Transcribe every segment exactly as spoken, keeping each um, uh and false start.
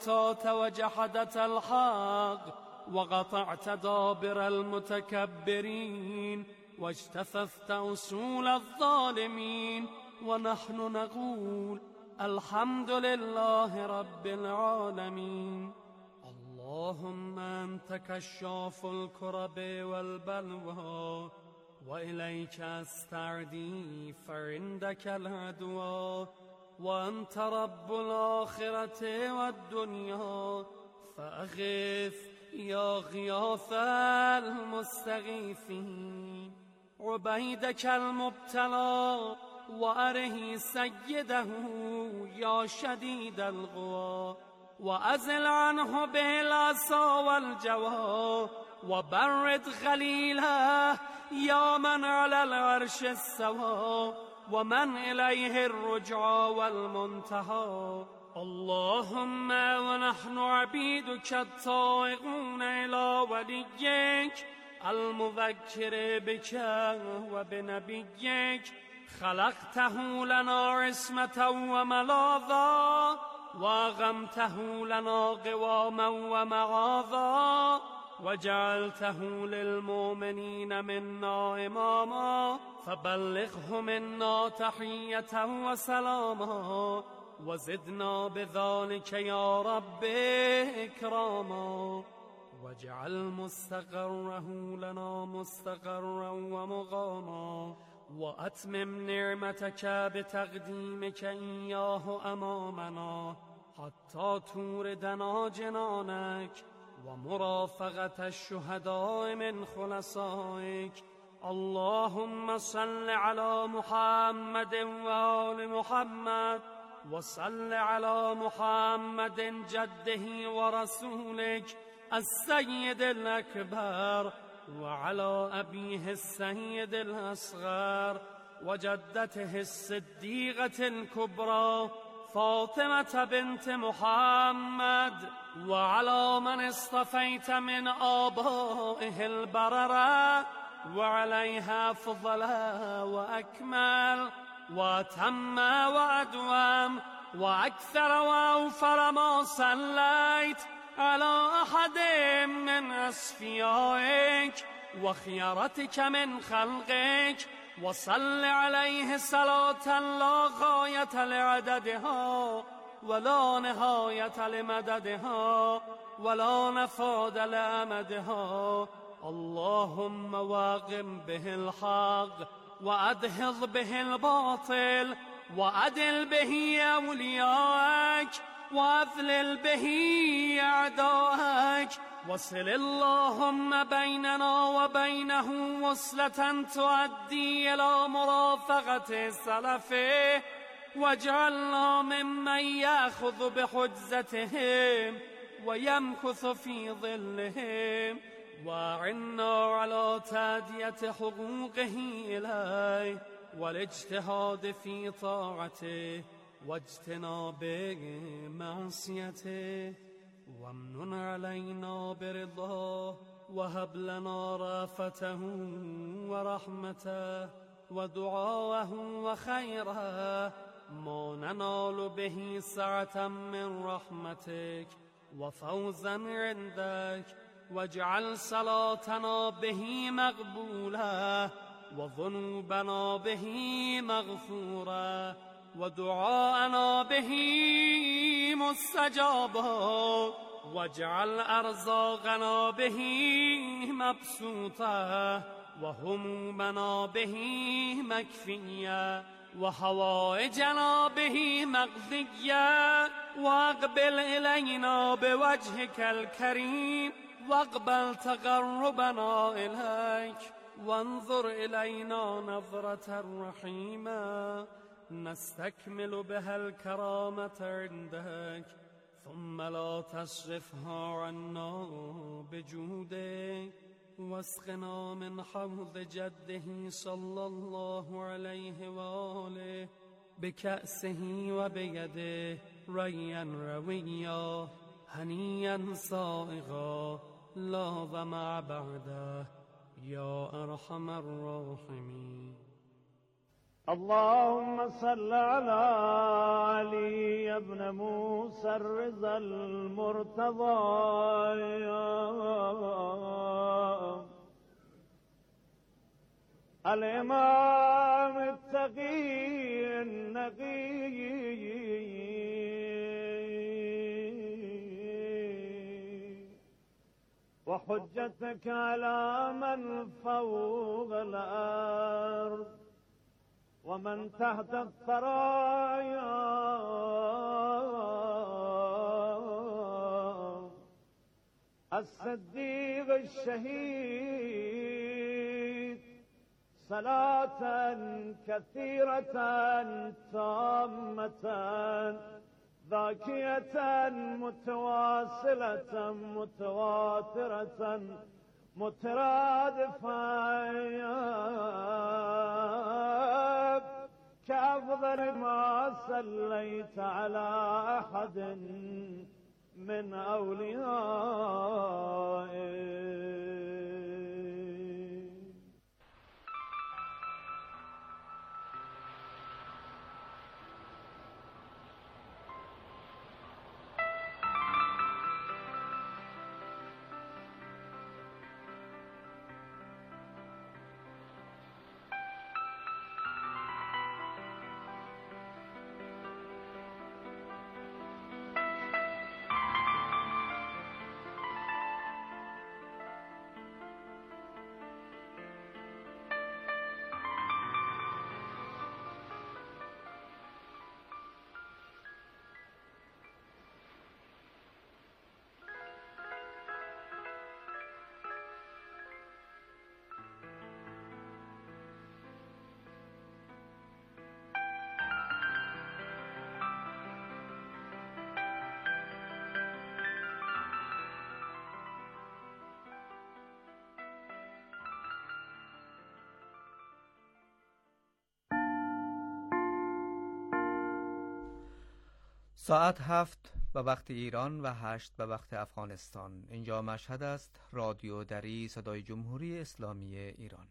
وجحدت الحق وقطعت دابر المتكبرين واجتثثت أصول الظالمين، ونحن نقول الحمد لله رب العالمين. اللهم أنت كشاف الكرب والبلوى، وإليك أستعدي فعندك العدوى، وأنت رب الآخرة والدنيا فأغث يا غياث المستغيثين. عبيدك المبتلى وأره سيده يا شديد القوى، وأزل عنه به الأسى والجوى، وبرد خليله يا من على العرش استوى، ومن إليه الرجعى والمنتهى. اللهم ونحن عبيدك الطائعون إلى وليك المذكر بك وبنبيك، خلقته لنا عصمة وملاذا، وأغمته لنا قواما ومعاذا، وجعلته للمؤمنين منا إماما، فبلغه منا تحية وسلاما، وزدنا بذلك يا رب إكراما، واجعل مستقره لنا مستقرا ومقاما، وأتمم نعمتك بتقديمك إياه أمامنا حتى توردنا جنانك ومرافقة الشهداء من خلصائك. اللهم صل على محمد وآل محمد، وصل على محمد جده ورسولك السيد الأكبر، وعلى أبيه السيد الأصغر، وجدته الصديقة الكبرى فاطمة بنت محمد، وعلى من اصطفيت من آبائه البررة، وعليها أفضل وأكمل وأتم وأدوم وأكثر وأوفر ما صليت على أحد من أصفيائك وخيرتك من خلقك، وصل عليه صلاة لا غاية لعددها ولا نهاية لمددها ولا نفاد لأمدها. اللهم واقم به الحق وأدهض به الباطل، وأدل به أولياءك وأذلل به أعداءك، وصل اللهم بيننا وبينه وصلة تؤدي إلى مرافقة سلفه، واجعلنا ممن يأخذ بحجزتهم ويمكث في ظلهم، وأعنا على تأدية حقوقه إليه والاجتهاد في طاعته واجتناب معصيته، وامنن علينا برضاه، وهب لنا رافته ورحمته ودعاءه وخيره، ما ننال به سعة من رحمتك وفوزا عندك، واجعل صلاتنا به مقبولة، وذنوبنا به مغفورة، ودعاءنا به مستجابا، واجعل أرزاقنا به مبسوطة، وهمومنا به مكفية، وحوائجنا به مقضية، واقبل إلينا بوجهك الكريم، واقبل تقربنا إليك، وانظر إلينا نظرة رحيمة نستكمل بها الكرامة عندك، ثم لا تصرفها عنا بجودك، واسقنا من حوض جده صلى الله عليه وآله بكأسه وبيده ريا رويا هنيا صائغا لا ظمأ بعده يا أرحم الراحمين. اللهم صل على علي بن موسى الرضا المرتضى الإمام التقي النقي وحجتك على من فوق الأرض ومن تحت الثرايا الصديق الشهيد صلاة كثيرة تامة ذاكية متواصلة متواترة مترادفة كأفضل ما صليت على أحد من أوليائك. ساعت هفت به وقت ایران و هشت به وقت افغانستان. اینجا مشهد است، رادیو دری، صدای جمهوری اسلامی ایران.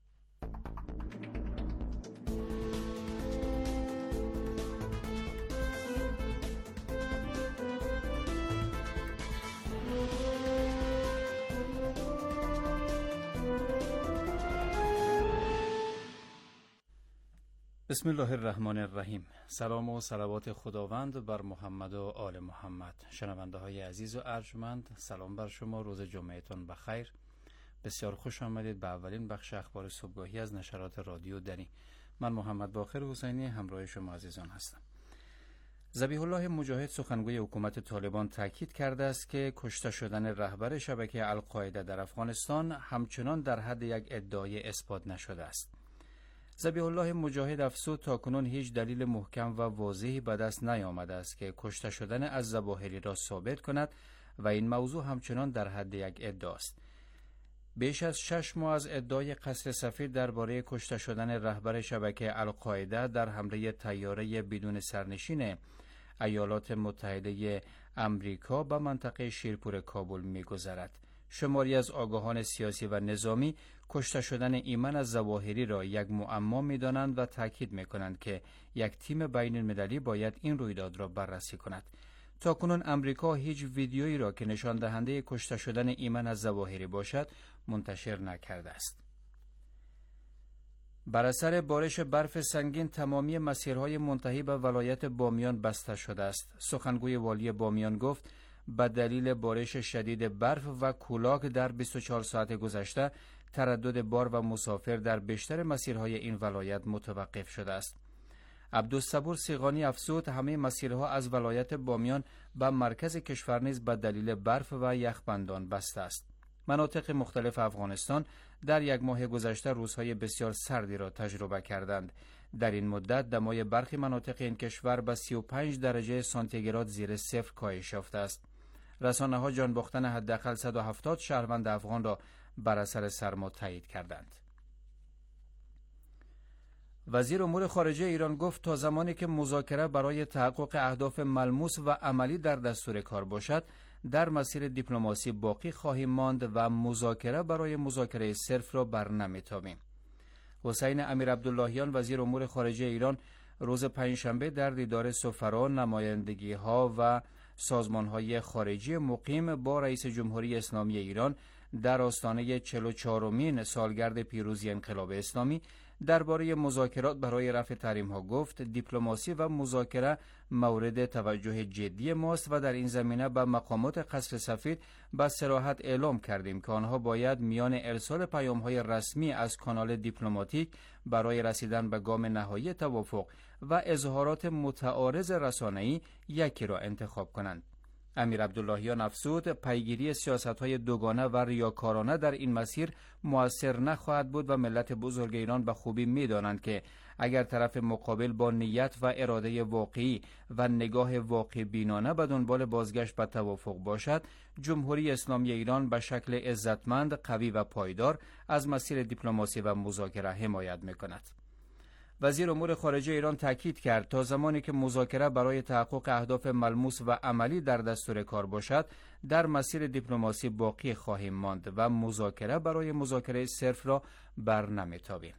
بسم الله الرحمن الرحیم. سلام و صلوات خداوند بر محمد و آل محمد. شنونده های عزیز و ارجمند، سلام بر شما، روز جمعهتون بخیر. بسیار خوش آمدید به اولین بخش اخبار صبحگاهی از نشرات رادیو دری. من محمد باقر حسینی همراه شما عزیزان هستم. ذبیح الله مجاهد سخنگوی حکومت طالبان تاکید کرده است که کشته شدن رهبر شبکه القاعده در افغانستان همچنان در حد یک ادعای اثبات نشده است. ذبیح الله مجاهد افزود تاکنون هیچ دلیل محکم و واضحی به دست نیامده است که کشته شدن الظواهری را ثابت کند و این موضوع همچنان در حد یک ادعاست. بیش از شش ماه از ادعای قصر سفیر درباره کشته شدن رهبر شبکه القاعده در حمله طیاره بدون سرنشین ایالات متحده امریکا به منطقه شیرپور کابل می‌گذرد. شماری از آگاهان سیاسی و نظامی کشته شدن ایمن الظواهری را یک معما می‌دانند و تاکید می‌کنند که یک تیم بین المللی باید این رویداد را بررسی کند. تاکنون امریکا هیچ ویدیویی را که نشان دهنده کشته شدن ایمن الظواهری باشد منتشر نکرده است. بر اثر بارش برف سنگین تمامی مسیرهای منتهی به ولایت بامیان بسته شده است. سخنگوی والی بامیان گفت به دلیل بارش شدید برف و کولاک در بیست و چهار ساعت گذشته تردد بار و مسافر در بیشتر مسیرهای این ولایت متوقف شده است. عبدالصبور سیغانی افزود همه مسیرها از ولایت بامیان به مرکز کشور نیز به دلیل برف و یخبندان بسته است. مناطق مختلف افغانستان در یک ماه گذشته روزهای بسیار سردی را تجربه کردند. در این مدت دمای برخی مناطق این کشور به سی و پنج درجه سانتیگراد زیر صفر کاهش یافته است. رسانه‌ها جان باختن حداقل صد و هفتاد شهروند افغان را بر اثر سرما تایید کردند. وزیر امور خارجه ایران گفت تا زمانی که مذاکره برای تحقق اهداف ملموس و عملی در دستور کار باشد، در مسیر دیپلماسی باقی خواهیم ماند و مذاکره برای مذاکره صرف را برنمی‌تابیم. حسین امیرعبداللهیان وزیر امور خارجه ایران روز پنجشنبه در دیدار سفرا، نمایندگی‌ها و سازمان‌های خارجی مقیم با رئیس جمهوری اسلامی ایران در آستانه چهل و چهارمین سالگرد پیروزی انقلاب اسلامی درباره مذاکرات برای رفع تحریم‌ها گفت دیپلماسی و مذاکره مورد توجه جدی ماست و در این زمینه به مقامات قصر سفید با صراحت اعلام کردیم که آنها باید میان ارسال پیام‌های رسمی از کانال دیپلماتیک برای رسیدن به گام نهایی توافق و اظهارات متعارض رسانه‌ای یکی را انتخاب کنند. امیرعبداللهیان افزود پیگیری سیاست‌های دوگانه و ریاکارانه در این مسیر مؤثر نخواهد بود و ملت بزرگ ایران به خوبی می‌دانند که اگر طرف مقابل با نیت و اراده واقعی و نگاه واقع بینانه به دنبال بازگشت به توافق باشد، جمهوری اسلامی ایران به شکل عزتمند، قوی و پایدار از مسیر دیپلماسی و مذاکره حمایت می‌کند. وزیر امور خارجه ایران تاکید کرد تا زمانی که مذاکره برای تحقق اهداف ملموس و عملی در دستور کار باشد، در مسیر دیپلماسی باقی خواهیم ماند و مذاکره برای مذاکره صرف را بر نمی‌تابیم.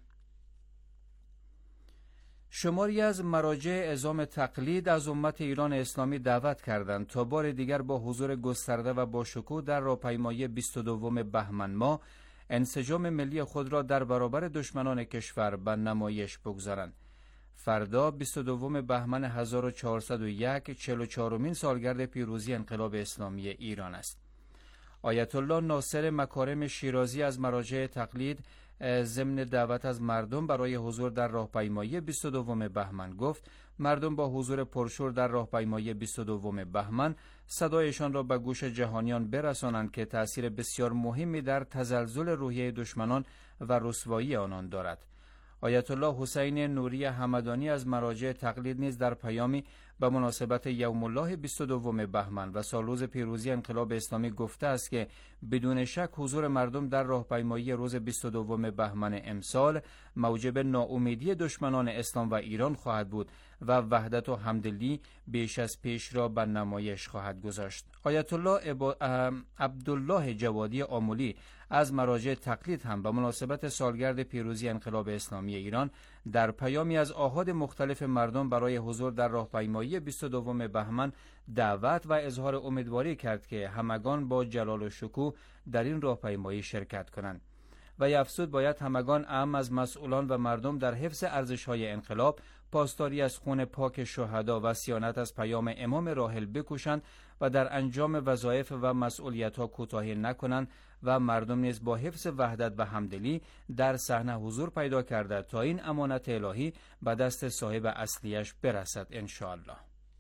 شماری از مراجع اعزام تقلید از امت ایران اسلامی دعوت کردند تا بار دیگر با حضور گسترده و با شکوه در راهپیمایی بیست و دوم بهمن ماه انسجام ملی خود را در برابر دشمنان کشور به نمایش بگذارند. فردا بیست و دوم بهمن هزار و چهارصد و یک چهل و چهارمین سالگرد پیروزی انقلاب اسلامی ایران است. آیت الله ناصر مکارم شیرازی از مراجع تقلید ضمن دعوت از مردم برای حضور در راهپیمایی بیست و دوم بهمن گفت مردم با حضور پرشور در راهپیمایی بیست و دوم بهمن صدایشان را به گوش جهانیان برسانند که تأثیر بسیار مهمی در تزلزل روحیه دشمنان و رسوایی آنان دارد. آیت الله حسین نوری همدانی از مراجع تقلید نیز در پیامی به مناسبت یوم الله بیست و دوم بهمن و سالروز پیروزی انقلاب اسلامی گفته است که بدون شک حضور مردم در راهپیمایی روز بیست و دوم بهمن امسال موجب ناامیدی دشمنان اسلام و ایران خواهد بود و وحدت و همدلی بیش از پیش را به نمایش خواهد گذاشت. آیت الله ابا... عبدالله جوادی آملی از مراجع تقلید هم به مناسبت سالگرد پیروزی انقلاب اسلامی ایران در پیامی از آحاد مختلف مردم برای حضور در راهپیمایی بیست و دوم بهمن دعوت و اظهار امیدواری کرد که همگان با جلال و شکوه در این راهپیمایی شرکت کنند. و افزود باید همگان اعم از مسئولان و مردم در حفظ ارزش‌های انقلاب، پاسداری از خون پاک شهدا و صیانت از پیام امام راحل بکوشند و در انجام وظایف و مسئولیت‌ها کوتاهی نکنند و مردم نیز با حفظ وحدت و همدلی در صحنه حضور پیدا کرده تا این امانت الهی به دست صاحب اصلیش برسد ان شاء الله.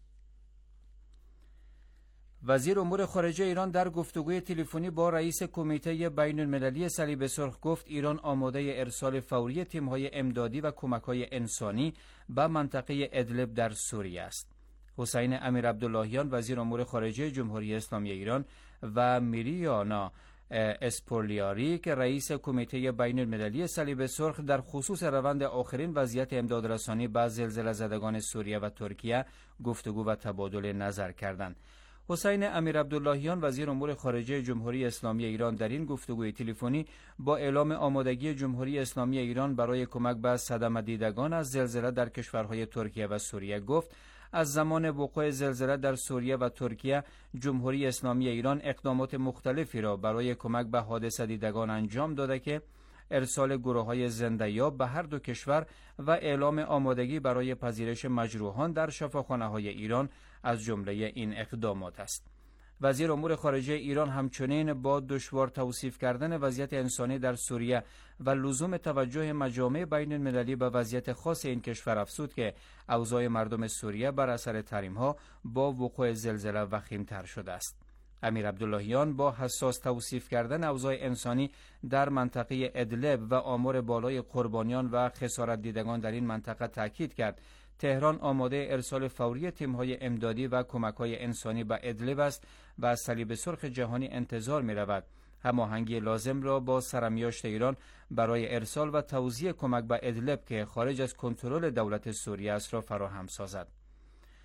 وزیر امور خارجه ایران در گفتگوی تلفنی با رئیس کمیته بین المللی صلیب سرخ گفت ایران آماده ارسال فوری تیم‌های امدادی و کمک‌های انسانی به منطقه ادلب در سوریه است. حسین امیرعبداللهیان وزیر امور خارجه جمهوری اسلامی ایران و میریانا اسپورلیاری که رئیس کمیته بین المللی صلیب سرخ در خصوص روند آخرین وضعیت امدادرسانی به زلزله زدگان سوریه و ترکیه گفتگو و تبادل نظر کردند. حسین امیرعبداللهیان وزیر امور خارجه جمهوری اسلامی ایران در این گفتگوی تلفنی با اعلام آمادگی جمهوری اسلامی ایران برای کمک به صدمه دیدگان از زلزله در کشورهای ترکیه و سوریه گفت از زمان وقوع زلزله در سوریه و ترکیه جمهوری اسلامی ایران اقدامات مختلفی را برای کمک به حادثه دیدگان انجام داده که ارسال گروه‌های زنده‌یاب به هر دو کشور و اعلام آمادگی برای پذیرش مجروحان در شفاخانه‌های ایران از جمله این اقدامات است. وزیر امور خارجه ایران همچنین با دشوار توصیف کردن وضعیت انسانی در سوریه و لزوم توجه مجامع بین المللی به وضعیت خاص این کشور افزود که اوضاع مردم سوریه بر اثر تحریم‌ها با وقوع زلزله وخیم‌تر شده است. امیرعبداللهیان با حساس توصیف کردن اوضاع انسانی در منطقه ادلب و آمار بالای قربانیان و خسارت دیدگان در این منطقه تاکید کرد تهران آماده ارسال فوری تیم‌های امدادی و کمک‌های انسانی به ادلب است و از صلیب سرخ جهانی انتظار می‌رود هماهنگی لازم را با سرمیاشت ایران برای ارسال و توزیع کمک به ادلب که خارج از کنترل دولت سوریه است را فراهم سازد.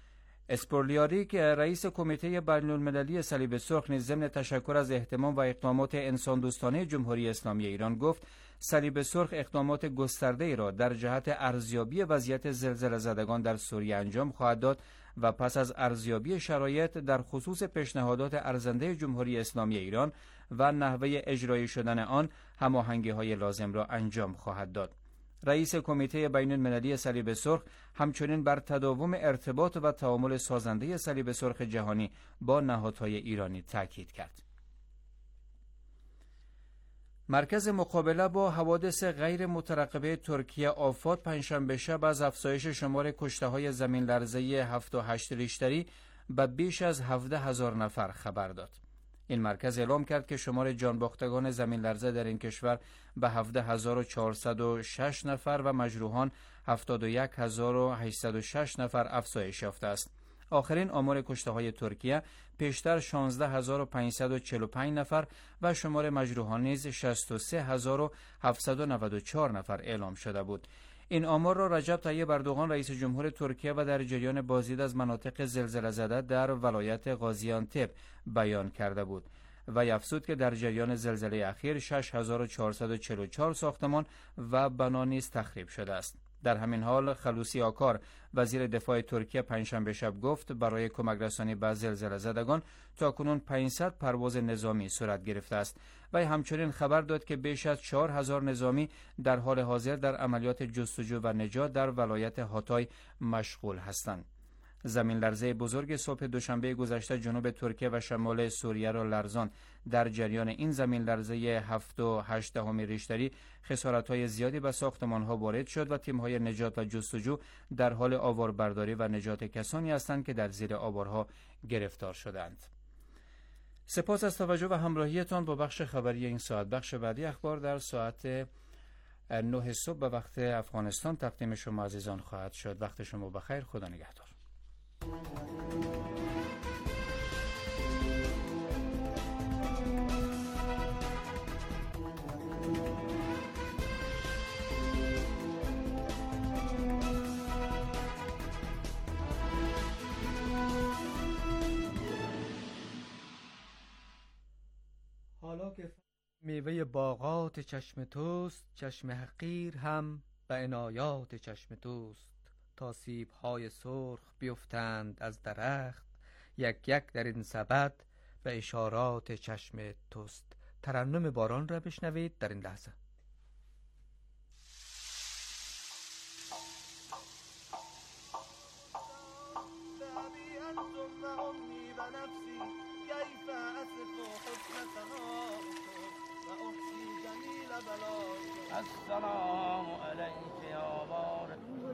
اسپورلیاریک رئیس کمیته بین‌المللی صلیب سرخ نیز ضمن تشکر از اهتمام و اقدامات انسان دوستانه جمهوری اسلامی ایران گفت صلیب سرخ اقدامات گسترده‌ای را در جهت ارزیابی وضعیت زلزله زدگان در سوریه انجام خواهد داد و پس از ارزیابی شرایط در خصوص پیشنهادات ارزنده جمهوری اسلامی ایران و نحوه اجرایی شدن آن هماهنگی‌های لازم را انجام خواهد داد. رئیس کمیته بین المللی صلیب سرخ همچنین بر تداوم ارتباط و تعامل سازنده صلیب سرخ جهانی با نهادهای ایرانی تاکید کرد. مرکز مقابله با حوادث غیر مترقبه ترکیه آفات پنجشنبه شب از افزایش شمار کشته‌های زمین لرزه هفت و هشت ریشتری به بیش از هفده هزار نفر خبر داد. این مرکز اعلام کرد که شمار جانباختگان زمین لرزه در این کشور به هفده هزار و چهارصد و شش نفر و مجروحان هفتاد و یک هزار و هشتصد و شش نفر افزایش یافته است. آخرین آمار کشته‌های ترکیه پیشتر شانزده هزار و پانصد و چهل و پنج نفر و شمار مجروحان نیز شصت و سه هزار و هفتصد و نود و چهار نفر اعلام شده بود. این آمار را رجب طیب اردوغان رئیس جمهور ترکیه و در جریان بازدید از مناطق زلزله زده در ولایت غازیانتپ بیان کرده بود و افزود که در جریان زلزله اخیر شش هزار و چهارصد و چهل و چهار ساختمان و بنا نیز تخریب شده است. در همین حال خلوسی آکار وزیر دفاع ترکیه پنجشنبه شب گفت برای کمک رسانی به زلزله زدگان تاکنون پانصد پرواز نظامی صورت گرفته است و همچنین خبر داد که بیش از چهار هزار نظامی در حال حاضر در عملیات جستجو و نجات در ولایت هاتای مشغول هستند. زمین لرزه بزرگ صبح دوشنبه گذشته جنوب ترکیه و شمال سوریه را لرزان. در جریان این زمین لرزه هفت و هشت دهم ریشتری خسارت‌های زیادی به ساختمان‌ها وارد شد و تیم‌های نجات و جستجو در حال آواربرداری و نجات کسانی هستند که در زیر آوارها گرفتار شدند. سپاس از توجه و همراهیتان با بخش خبری این ساعت. بخش بعدی اخبار در ساعت نه صبح به وقت افغانستان تقدیم شما عزیزان خواهد شد. وقت شما بخیر. خدا نگهدار. حالا که میوه باغات چشم توست، چشم حقیر هم به عنایات چشم توست. تا سیب‌های سرخ بیفتند از درخت، یک یک در این سبد به اشارات چشم توست. ترنم باران را بشنوید در این لحظه. السلام علیک یا بار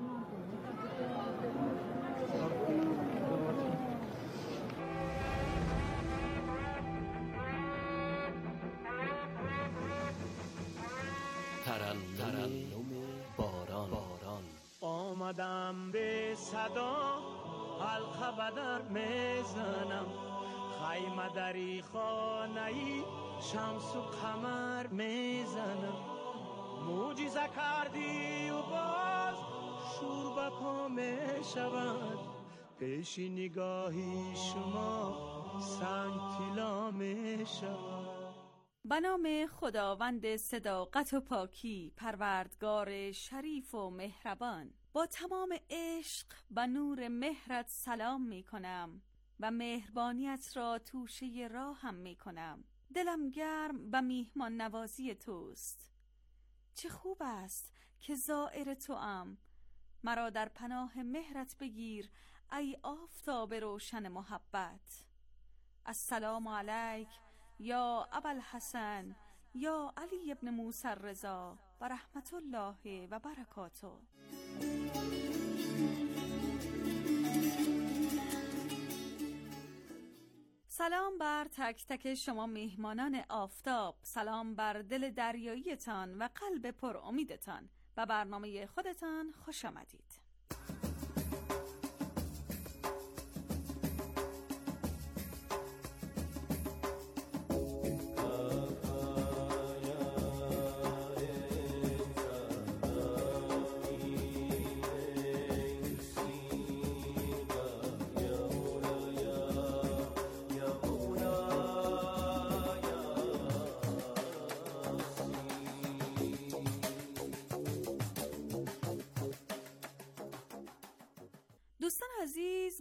ترنم باران. باران آمدم به صدا حلقه بدر میزنم، خیمه دری خانه‌ای شمس و قمر میزنم. معجزه کردی و باز شور به پا میشود، پیش نگاهی شما سنگ طلا میشود. به نام خداوند صداقت و پاکی، پروردگار شریف و مهربان. با تمام عشق و نور مهرت سلام می کنم و مهربانیت را توشه راهم می کنم. دلم گرم و میهمان نوازی توست. چه خوب است که زائر توام. مرا در پناه مهرت بگیر ای آفتاب روشن محبت. السلام علیک یا ابوالحسن یا علی ابن موسی الرضا و رحمت الله و برکاته. سلام بر تک تک شما میهمانان آفتاب، سلام بر دل دریاییتان و قلب پر امیدتان. به برنامه خودتان خوش آمدید.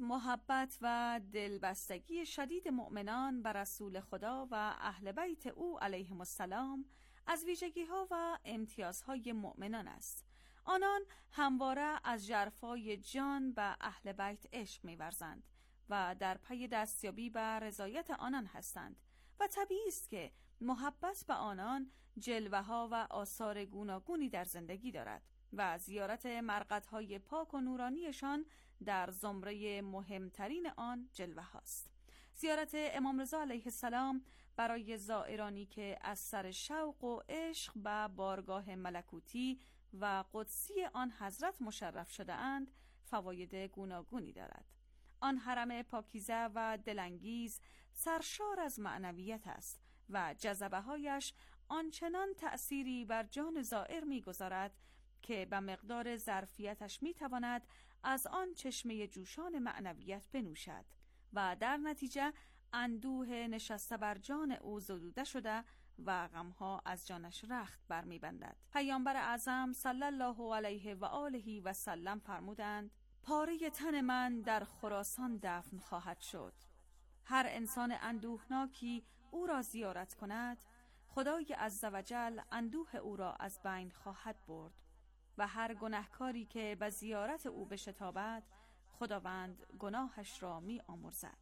محبت و دلبستگی شدید مؤمنان بر رسول خدا و اهل بیت او علیهم السلام از ویژگی‌ها و امتیازهای مؤمنان است. آنان همواره از ژرفای جان به اهل بیت عشق می‌ورزند و در پی دستیابی به رضایت آنان هستند و طبیعی است که محبت به آنان جلوه‌ها و آثار گوناگونی در زندگی دارد و زیارت مرقدهای پاک و نورانیشان در زمره مهمترین آن جلوه هاست. زیارت امام رضا علیه السلام برای زائرانی که از سر شوق و عشق به بارگاه ملکوتی و قدسی آن حضرت مشرف شده اند فواید گوناگونی دارد. آن حرم پاکیزه و دلانگیز سرشار از معنویت است و جذبه‌هایش آنچنان تأثیری بر جان زائر می‌گذارد که به مقدار ظرفیتش می‌تواند از آن چشمه جوشان معنویت بنوشد و در نتیجه اندوه نشسته بر جان او زدوده شده و غمها از جانش رخت برمی‌بندد. پیامبر اعظم صلی الله علیه و آله و سلم فرمودند: پاره تن من در خراسان دفن خواهد شد. هر انسان اندوهناکی او را زیارت کند، خدای عزوجل اندوه او را از بین خواهد برد و هر گناهکاری که به زیارت او بشتابد، خداوند گناهش را می آمرزد.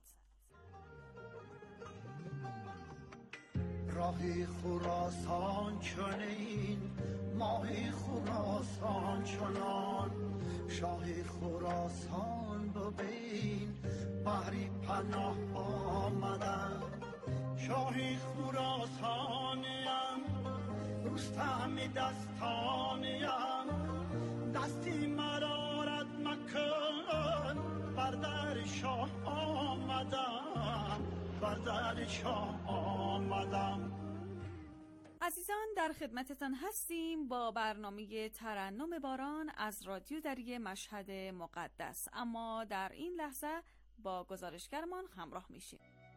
راهی خراسان چنین، ماهی خراسان چنان، شاهی خراسان ببین، بحری پناه آمدن. شاهی خراسانیم، رستم دستانیم، دستی مرارت مکن، بر در شاه آمدم، بر در شاه آمدم. عزیزان، در خدمتتان هستیم با برنامه ترنم باران از رادیو دری مشهد مقدس، اما در این لحظه با گزارشگرمان همراه میشیم.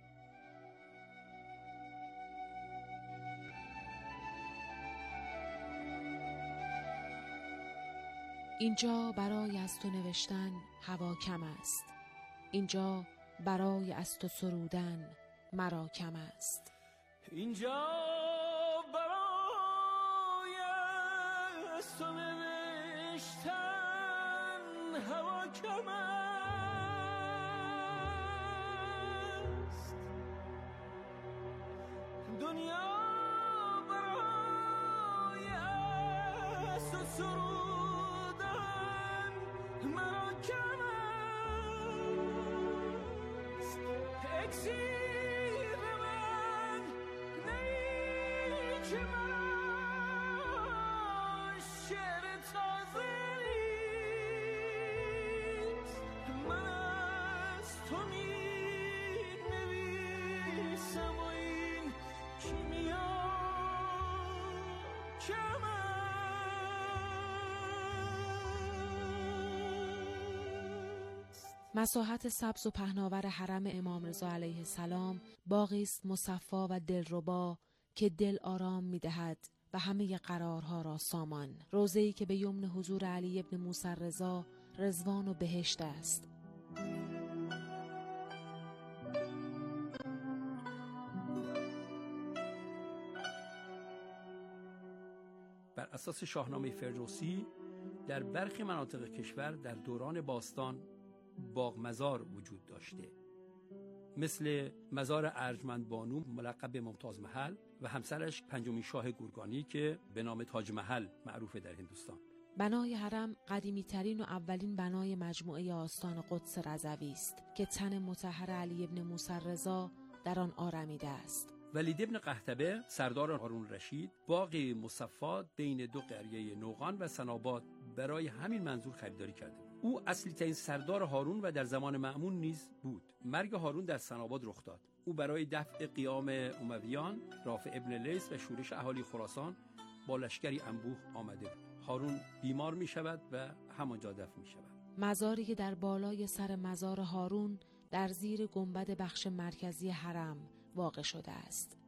اینجا برای از تو نوشتن هوا کم است، اینجا برای از تو سرودن مرا کم است. اینجا برای از تو نوشتن هوا کم است، دنیا برای از تو سرودن مرا کم است. اکسیر من نیک من شعر تازه نیست، من از تو می نویسم و این کیمیا کم است. مساحت سبز و پهناور حرم امام رضا علیه السلام باغی است مصفا و دلربا که دل آرام می‌دهد و همه قرارها را سامان. روضه‌ای که به یمن حضور علی ابن موسی رضا رضوان و بهشت است. بر اساس شاهنامه فردوسی در برخی مناطق کشور در دوران باستان باغ مزار وجود داشته، مثل مزار ارجمند بانو ملقب ممتاز محل و همسرش پنجمین شاه گورکانی که به نام تاج محل معروفه در هندوستان. بنای حرم قدیمی ترین و اولین بنای مجموعه آستان قدس رضوی است که تن مطهر علی ابن موسی رضا در آن آرمیده است. ولید ابن قحطبه سردار هارون رشید باغ مصفا بین دو قریه نوقان و سناباد برای همین منظور خریداری کرده. او اصلی ترین سردار هارون و در زمان مأمون نیز بود. مرگ هارون در سناباد رخ داد. او برای دفع قیام امویان، رافع ابن لیث و شورش اهالی خراسان با لشکری انبوه آمده بود. هارون بیمار می شود و همانجا دفن می شود. مزاری که در بالای سر مزار هارون در زیر گنبد بخش مرکزی حرم واقع شده است.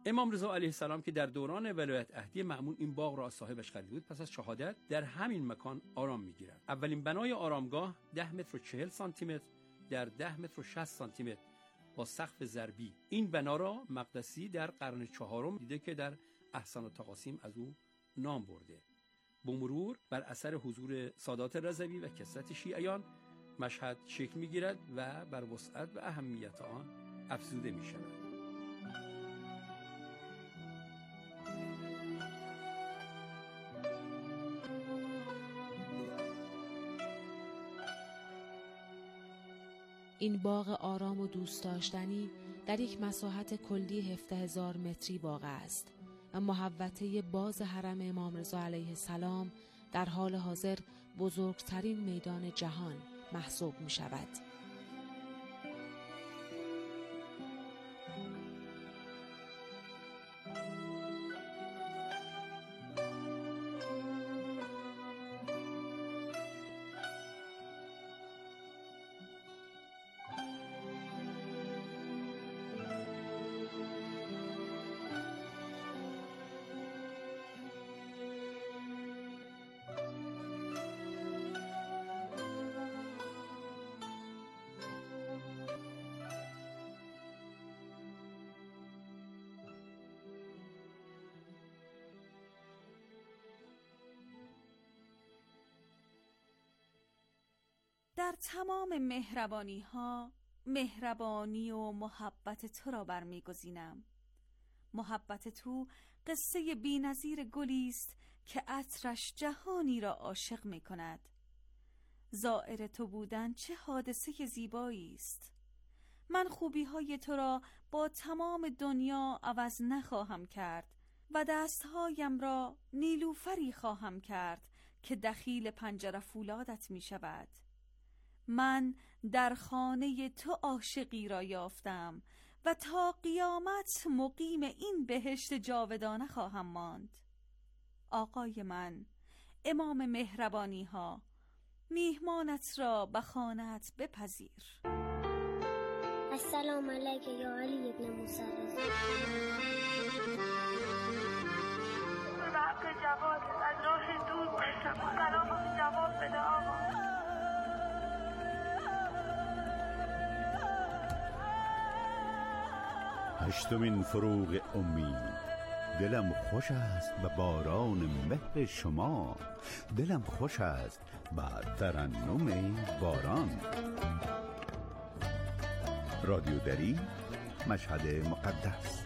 امام رضا علیه السلام که در دوران ولایت عهدی مأمون این باغ را از صاحبش خریده بود، پس از شهادت در همین مکان آرام میگیرد. اولین بنای آرامگاه ده متر و چهل سانتی متر در ده متر و شصت سانتی متر با سقف ضربی. این بنا را مقدسی در قرن چهارم دیده که در احسان التقاسیم از او نام برده. به مرور بر اثر حضور سادات رضوی و کثرت شیعیان مشهد شکل میگیرد و بر وسعت و اهمیت آن افزوده می شود. این باغ آرام و دوست داشتنی در یک مساحت کلی هفده هزار متری واقع است و محوطه باز حرم امام رضا علیه السلام در حال حاضر بزرگترین میدان جهان محسوب می شود. در تمام مهربانی ها مهربانی و محبت تو را برمیگزینم. محبت تو قصه بی‌نظیر گلی است که عطرش جهانی را عاشق می کند. زائر تو بودن چه حادثه زیبایی است. من خوبی های تو را با تمام دنیا عوض نخواهم کرد و دستهایم را نیلوفری خواهم کرد که دخیل پنجره فولادت می شود. من در خانه تو عاشقی را یافتم و تا قیامت مقیم این بهشت جاودانه خواهم ماند. آقای من، امام مهربانی ها، میهمانت را به خانه‌ات بپذیر. السلام علیک یا علی ابن موسی رضا. به حق جواد از راه دور باشم، سلام جواب بده آقا. هشتمین فروغ امید. دلم خوش است به باران مهر شما، دلم خوش است به ترنم باران. رادیو دری، مشهد مقدس.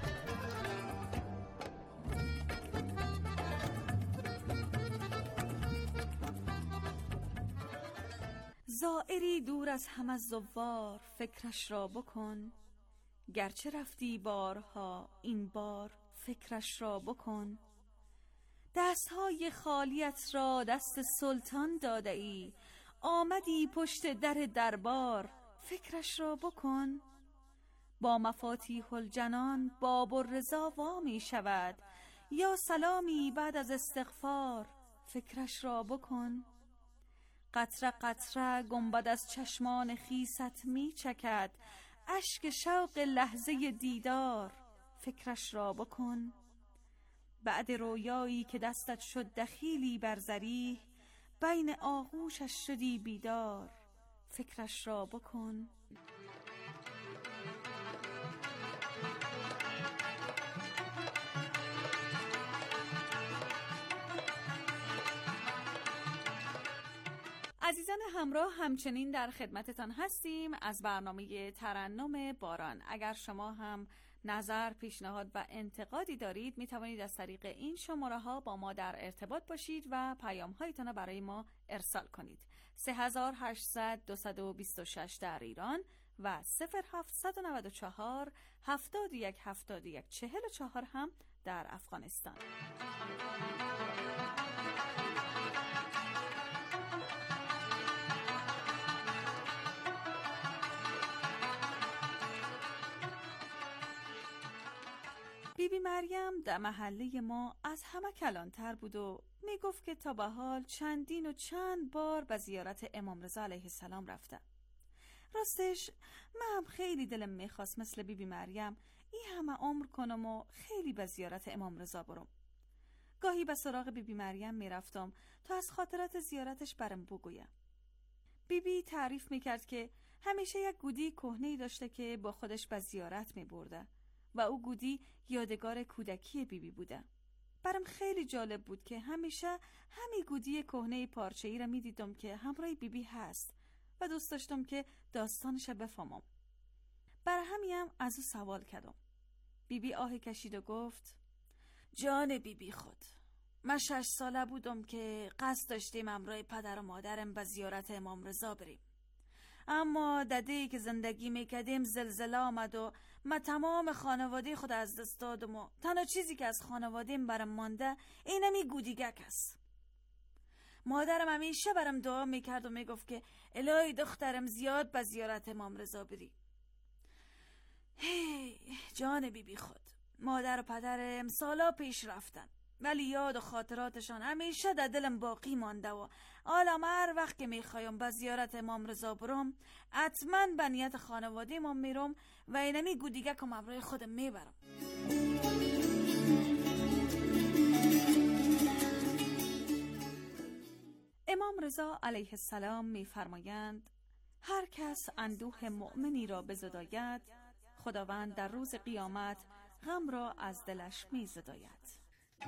زائری دور از هم از زوار فکرش را بکن، گرچه رفتی بارها این بار فکرش را بکن. دستهای خالیت را دست سلطان داده ای، آمدی پشت در دربار فکرش را بکن. با مفاتیح الجنان باب الرضا وا می شود، یا سلامی بعد از استغفار فکرش را بکن. قطره قطره گنبد از چشمان خیست می چکد، اشک شوق لحظه دیدار فکرش را بکن. بعد رویایی که دستت شد دخیلی بر ذریح، بین آغوشش شدی بیدار فکرش را بکن. عزیزان همراه، همچنین در خدمتتان هستیم از برنامه ترنم باران. اگر شما هم نظر، پیشنهاد و انتقادی دارید می توانید از طریق این شماره ها با ما در ارتباط باشید و پیام هایتان را برای ما ارسال کنید. سه هزار و هشتصد دویست و بیست و شش در ایران و صفر هفتصد و نود و چهار هفتاد و یک هفتاد و یک چهل و چهار هم در افغانستان. بی بی مریم در محله ما از همه کلانتر بود و می گفت که تا به حال چندین و چند بار به زیارت امام رضا علیه السلام رفته. راستش من هم خیلی دلم میخواست مثل بی بی مریم این همه عمر کنم و خیلی به زیارت امام رضا برم. گاهی به سراغ بی بی مریم می رفتم تا از خاطرات زیارتش برم بگویم. بی بی تعریف می کرد که همیشه یک گودی کهنه‌ای داشته که با خودش به زیارت می برده و او گودی یادگار کودکی بی بی بوده. برام خیلی جالب بود که همیشه همین گودی کهنه پارچه‌ای را می دیدم که همراه بی بی هست و دوست داشتم که داستانش بفهمم. برای همیم از او سوال کردم. بی بی آه کشید و گفت: جان بی بی خود، من شش ساله بودم که قصد داشتیم همراه پدر و مادرم به زیارت امام رضا بریم، اما دده‌ای که زندگی میکردیم زلزله آمد و من تمام خانواده خود از دست دادم و تنها چیزی که از خانواده‌ام برام مانده اینمی گودیگک است. مادرم همیشه برام دعا میکرد و میگفت که الهی دخترم زیاد به زیارت امام رضا بری. هی جان بی بی خود، مادر و پدرم سالا پیش رفتن ولی یاد و خاطراتشان همیشه در دلم باقی مانده و حالا هر وقت که میخوایم به زیارت امام رضا برم حتما به نیت خانواده ما میرم و اینمی گودیگه کم همراه خودم میبرم. امام رضا علیه السلام میفرمایند هر کس اندوه مؤمنی را بزداید خداوند در روز قیامت غم را از دلش میزداید.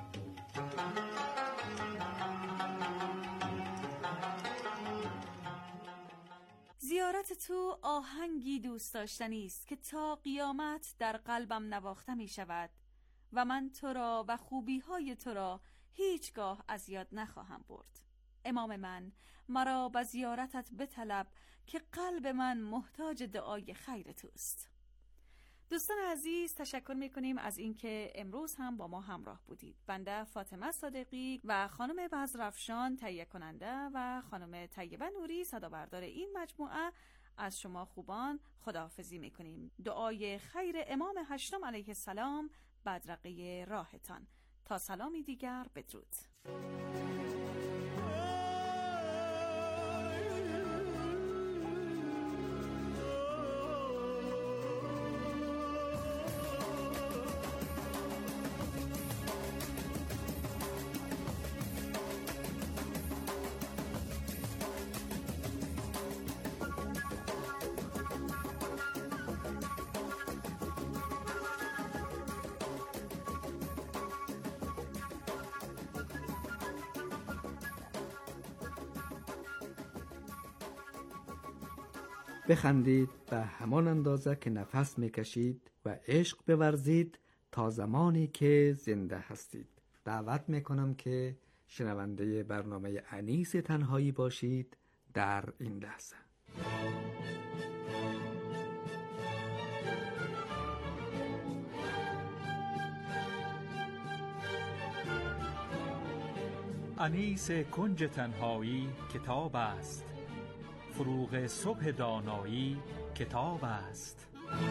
زیارت تو آهنگی دوست داشتنی است که تا قیامت در قلبم نواخته می شود و من تو را و خوبی های تو را هیچگاه از یاد نخواهم برد. امام من، مرا به زیارتت بطلب که قلب من محتاج دعای خیر توست. دوستان عزیز، تشکر میکنیم از اینکه امروز هم با ما همراه بودید. بنده فاطمه صادقی و خانم بزرافشان تهیه کننده و خانم طیبه نوری صدابردار این مجموعه از شما خوبان خداحافظی میکنیم. دعای خیر امام هشتم علیه السلام بدرقه راهتان. تا سلامی دیگر، بدرود. بخندید به همان اندازه که نفس میکشید و عشق بورزید تا زمانی که زنده هستید. دعوت میکنم که شنونده برنامه انیس تنهایی باشید در این لحظه. انیس کنج تنهایی کتاب است، فروغ صبح دانایی کتاب است.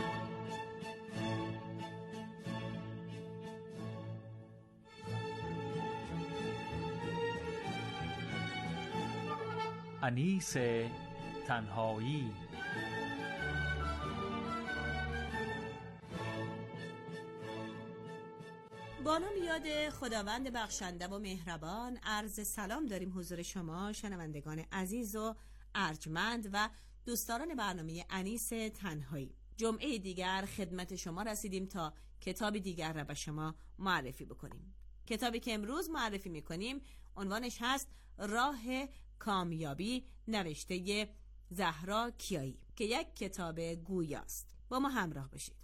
انیس تنهایی. با نام یاد خداوند بخشنده و مهربان عرض سلام داریم حضور شما شنوندگان عزیز و ارجمند و دوستداران برنامه انیس تنهایی. جمعه دیگر خدمت شما رسیدیم تا کتاب دیگر را به شما معرفی بکنیم. کتابی که امروز معرفی میکنیم عنوانش هست راه کامیابی، نوشته زهرا کیایی که یک کتاب گویاست. با ما همراه باشید.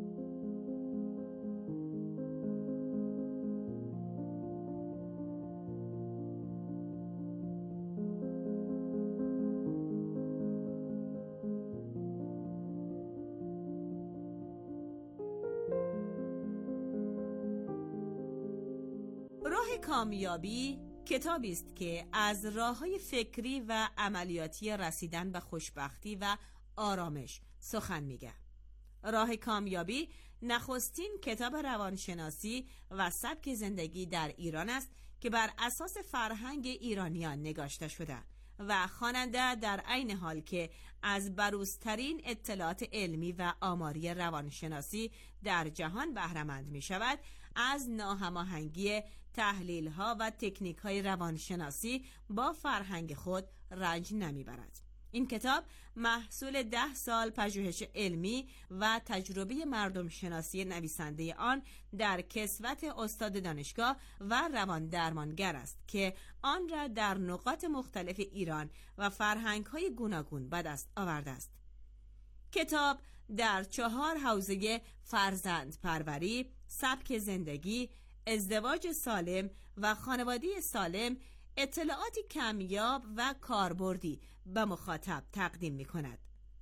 راه کامیابی کتابی است که از راه‌های فکری و عملیاتی رسیدن به خوشبختی و آرامش سخن میگه. راه کامیابی نخستین کتاب روانشناسی و سبک زندگی در ایران است که بر اساس فرهنگ ایرانیان نگاشته شده و خواننده در عین حال که از بروزترین اطلاعات علمی و آماری روانشناسی در جهان بهره‌مند می شود، از ناهماهنگی تحلیل‌ها و تکنیک‌های روانشناسی با فرهنگ خود رنج نمیبرد. این کتاب محصول ده سال پژوهش علمی و تجربه مردم شناسی نویسنده آن در کسوت استاد دانشگاه و روان درمانگر است که آن را در نقاط مختلف ایران و فرهنگ‌های گوناگون به دست آورده است. کتاب در چهار حوزه فرزند پروری، سبک زندگی، ازدواج سالم و خانواده سالم اطلاعاتی کمیاب و کاربردی به مخاطب تقدیم می کند.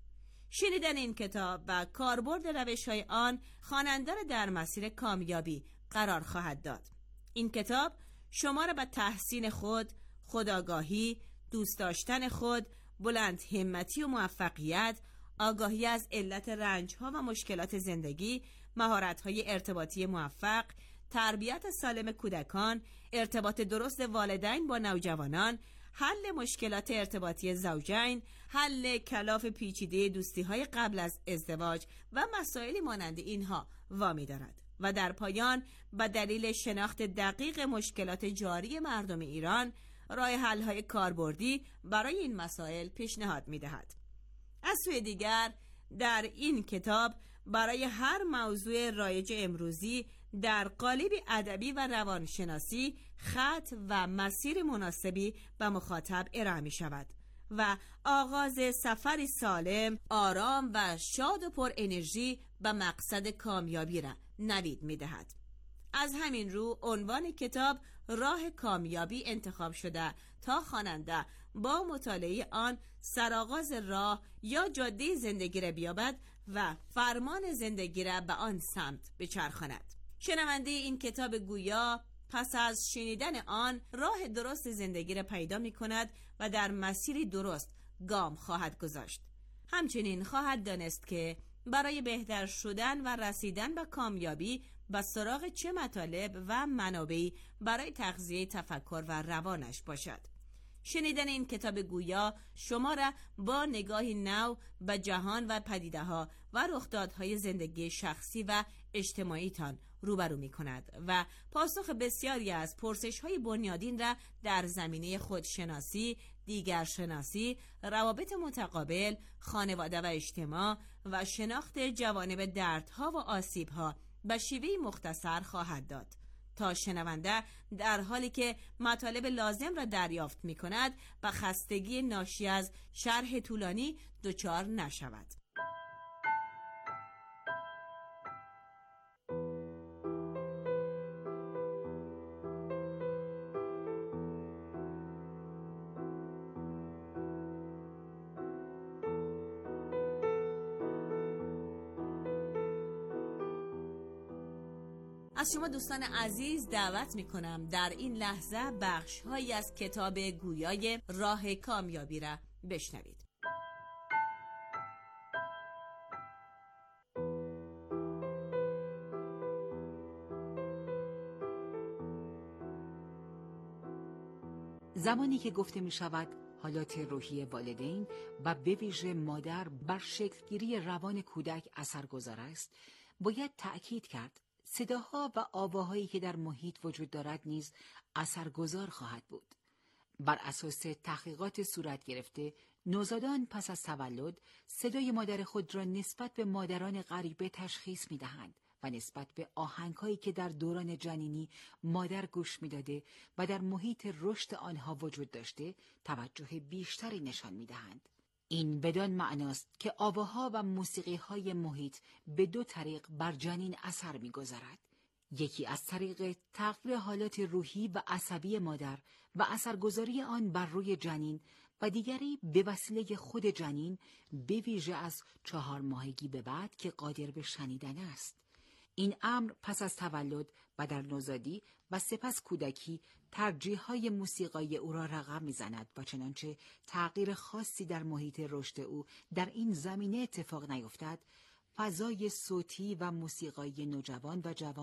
شنیدن این کتاب و کاربرد روش‌های آن خواننده را در مسیر کامیابی قرار خواهد داد. این کتاب شما را به تحسین خود، خودآگاهی، دوست داشتن خود، بلند همتی و موفقیت، آگاهی از علت رنج‌ها و مشکلات زندگی، مهارت‌های ارتباطی موفق، تربیت سالم کودکان، ارتباط درست والدین با نوجوانان، حل مشکلات ارتباطی زوجین، حل کلاف پیچیده دوستی‌های قبل از ازدواج و مسائلی مانند اینها وامی دارد و در پایان به دلیل شناخت دقیق مشکلات جاری مردم ایران راه حل‌های کاربردی برای این مسائل پیشنهاد می‌دهد. از سوی دیگر در این کتاب برای هر موضوع رایج امروزی در قالب ادبی و روانشناسی خط و مسیر مناسبی به مخاطب ارائه می شود و آغاز سفری سالم، آرام و شاد و پر انرژی به مقصد کامیابی را نوید می دهد. از همین رو عنوان کتاب راه کامیابی انتخاب شده تا خواننده با مطالعه آن سرآغاز راه یا جاده زندگی را بیابد و فرمان زندگی را به آن سمت بچرخاند. شنونده این کتاب گویا پس از شنیدن آن راه درست زندگی را پیدا می کند و در مسیری درست گام خواهد گذاشت. همچنین خواهد دانست که برای بهتر شدن و رسیدن به کامیابی به سراغ چه مطالب و منابعی برای تغذیه تفکر و روانش باشد. شنیدن این کتاب گویا شما را با نگاهی نو به جهان و پدیده‌ها و رخدادهای زندگی شخصی و اجتماعیتان روبرو می کند و پاسخ بسیاری از پرسش‌های بنیادین را در زمینه خودشناسی، دیگرشناسی، روابط متقابل، خانواده و اجتماع و شناخت جوانب دردها و آسیب‌ها به شیوهی مختصر خواهد داد تا شنونده در حالی که مطالب لازم را دریافت می کند و خستگی ناشی از شرح طولانی دچار نشود. از شما دوستان عزیز دعوت می کنم در این لحظه بخش هایی از کتاب گویای راه کامیابی را بشنوید. زمانی که گفته می شود حالات روحی والدین و به ویژه مادر بر شکلگیری روان کودک اثرگذار است، باید تأکید کرد صداها و آواهایی که در محیط وجود دارد نیز اثرگذار خواهد بود. بر اساس تحقیقات صورت گرفته، نوزادان پس از تولد صدای مادر خود را نسبت به مادران غریبه تشخیص می‌دهند و نسبت به آهنگ‌هایی که در دوران جنینی مادر گوش می‌داده و در محیط رشد آنها وجود داشته توجه بیشتری نشان می‌دهند. این بدان معناست که آواها و موسیقی‌های محیط به دو طریق بر جنین اثر می‌گذارد. یکی از طریق تغییر حالات روحی و عصبی مادر و اثرگذاری آن بر روی جنین و دیگری به وسیله خود جنین، به ویژه از چهار ماهگی به بعد که قادر به شنیدن است. این امر پس از تولد و در نوزادی و سپس کودکی ترجیح‌های موسیقایی او را رقم می‌زند و چنانچه تغییر خاصی در محیط رشد او در این زمینه اتفاق نیفتد، فضای صوتی و موسیقایی نوجوان و جوان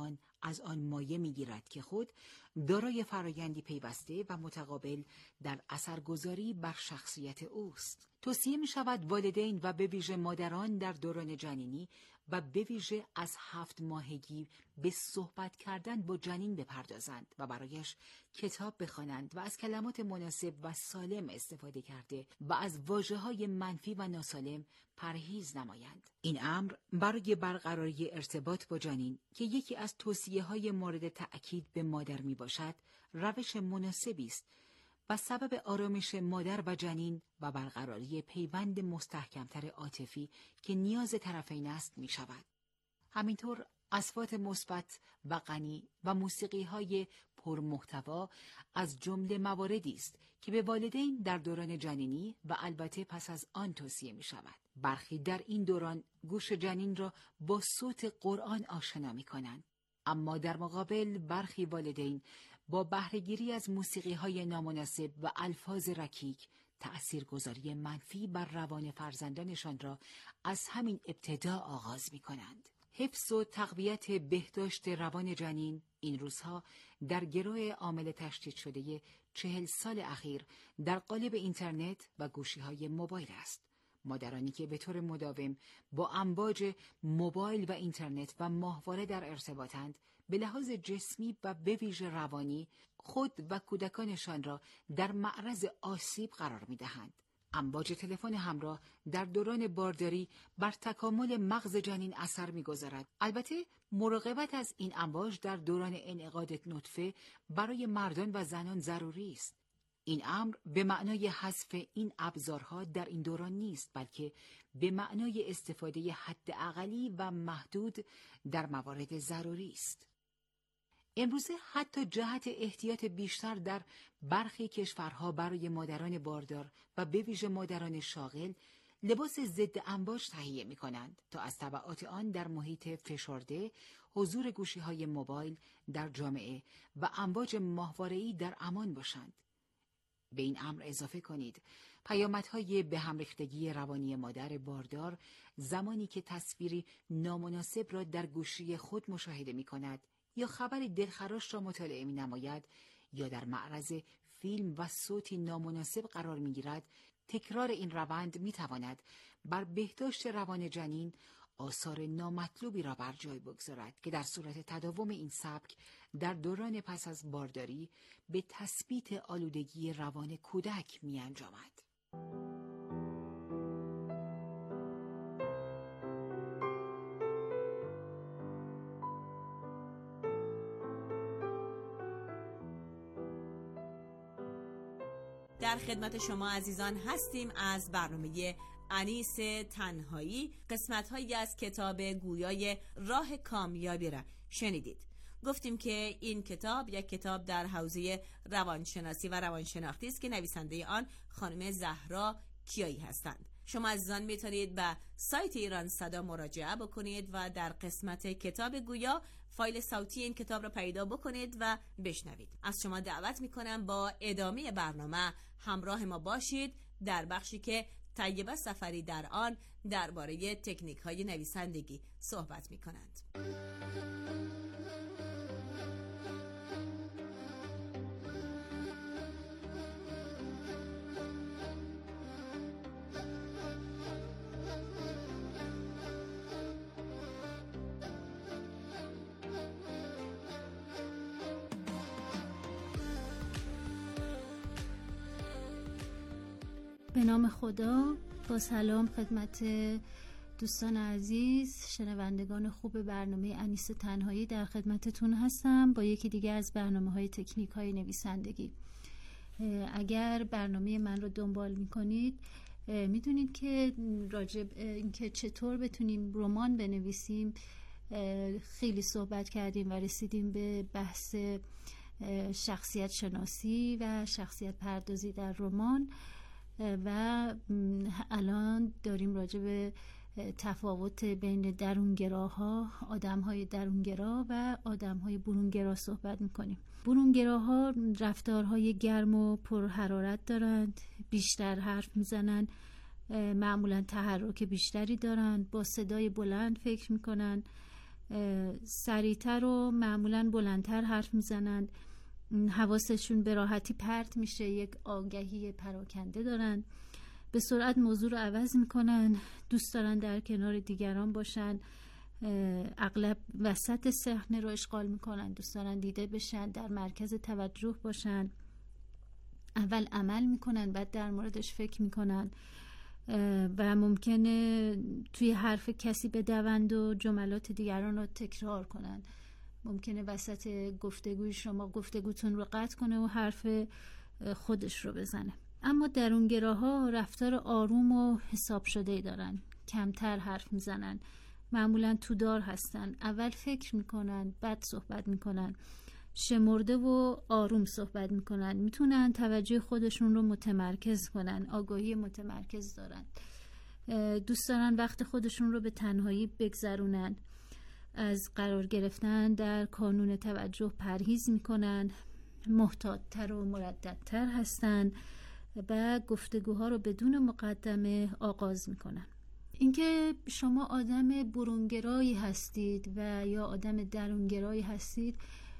از آن مایه می‌گیرد که خود دارای فرایندی پیوسته و متقابل در اثرگذاری بر شخصیت اوست. توصیه می‌شود والدین و به ویژه مادران در دوران جنینی و به ویژه از هفت ماهگی به صحبت کردن با جنین بپردازند و برایش کتاب بخوانند و از کلمات مناسب و سالم استفاده کرده و از واژه‌های منفی و ناسالم پرهیز نمایند. این امر برای برقراری ارتباط با جنین که یکی از توصیه‌های مورد تأکید به مادر میباشد، روش مناسبی است و سبب آرامش مادر و جنین و برقراری پیوند مستحکمتر عاطفی که نیاز طرفین است می شود. همینطور اصوات مثبت و غنی و موسیقی‌های پرمحتوا از جمله مواردی است که به والدین در دوران جنینی و البته پس از آن توصیه می شود. برخی در این دوران گوش جنین را با صوت قرآن آشنا می کنند، اما در مقابل برخی والدین با بهره‌گیری از موسیقی‌های نامناسب و الفاظ رکیک تأثیرگذاری منفی بر روان فرزندانشان را از همین ابتدا آغاز می‌کنند. حفظ و تقویت بهداشت روان جنین این روزها در گروه عامل تشدید شده چهل سال اخیر در قالب اینترنت و گوشی‌های موبایل است. مادرانی که به طور مداوم با امواج موبایل و اینترنت و ماهواره در ارتباطند، به لحاظ جسمی و به ویژه روانی خود و کودکانشان را در معرض آسیب قرار می‌دهند. امواج تلفن همراه در دوران بارداری بر تکامل مغز جنین اثر می‌گذارد. البته مراقبت از این امواج در دوران انعقاد نطفه برای مردان و زنان ضروری است. این امر به معنای حذف این ابزارها در این دوران نیست، بلکه به معنای استفاده حداقلی و محدود در موارد ضروری است. امروزه حتی جهت احتیاط بیشتر در برخی کشورها برای مادران باردار و به ویژه مادران شاغل لباس ضد امواج تهیه می‌کنند تا از تبعات آن در محیط فشرده، حضور گوشی‌های موبایل در جامعه و امواج ماهواره‌ای در امان باشند. به این امر اضافه کنید پیامدهای به هم ریختگی روانی مادر باردار زمانی که تصویری نامناسب را در گوشی خود مشاهده می‌کند یا خبر دلخراش را مطالعه می‌نماید یا در معرض فیلم و صوتی نامناسب قرار می‌گیرد. تکرار این روند می‌تواند بر بهداشت روان جنین آثار نامطلوبی را بر جای بگذارد که در صورت تداوم این سبک در دوران پس از بارداری به تثبیت آلودگی روان کودک می‌انجامد. در خدمت شما عزیزان هستیم از برنامه انیس تنهایی. قسمت‌هایی از کتاب گویای راه کامیابی را شنیدید. گفتیم که این کتاب یک کتاب در حوزه روانشناسی و روانشناختی است که نویسنده آن خانم زهرا کیایی هستند. شما عزیزان میتونید به سایت ایران صدا مراجعه بکنید و در قسمت کتاب گویا فایل صوتی این کتاب را پیدا بکنید و بشنوید. از شما دعوت میکنم با ادامه برنامه همراه ما باشید در بخشی که طیبه سفری در آن درباره تکنیک های نویسندگی صحبت میکنند. به نام خدا، با سلام خدمت دوستان عزیز، شنوندگان خوب برنامه انیس تنهایی در خدمتتون هستم با یکی دیگه از برنامه‌های تکنیک های نویسندگی. اگر برنامه من رو دنبال میکنید میدونید که راجب اینکه چطور بتونیم رمان بنویسیم خیلی صحبت کردیم و رسیدیم به بحث شخصیت شناسی و شخصیت پردازی در رمان و الان داریم راجع به تفاوت بین درونگراها، آدم‌های درونگرا و آدم‌های برونگرا صحبت می‌کنیم. برونگراها رفتارهای گرم و پرحرارت دارند، بیشتر حرف میزنند، معمولاً تحرک بیشتری دارند، با صدای بلند فکر می‌کنند سریعتر و معمولاً بلندتر حرف میزنند، حواسشون به راحتی پرت میشه، یک آگهی پراکنده دارن، به سرعت موضوع رو عوض میکنن، دوست دارن در کنار دیگران باشن، اغلب وسط صحنه رو اشغال میکنن، دوست دارن دیده بشن، در مرکز توجه باشن، اول عمل میکنن بعد در موردش فکر میکنن و ممکنه توی حرف کسی بدوند و جملات دیگران رو تکرار کنن. ممکنه وسط گفتگوی شما گفتگوتون رو قطع کنه و حرف خودش رو بزنه. اما درونگراها رفتار آروم و حساب شده‌ای دارن، کمتر حرف میزنن، معمولا تودار هستن، اول فکر میکنن بعد صحبت میکنن، شمرده و آروم صحبت میکنن، میتونن توجه خودشون رو متمرکز کنن، آگاهی متمرکز دارن، دوست دارن وقت خودشون رو به تنهایی بگذرونن، از قرار گرفتن در کانون توجه پرهیز میکنن، محتاط‌تر و مرددتر هستن و گفتگوها رو بدون مقدمه آغاز میکنن. اینکه شما آدم برونگرایی هستید و یا آدم درونگرایی هستید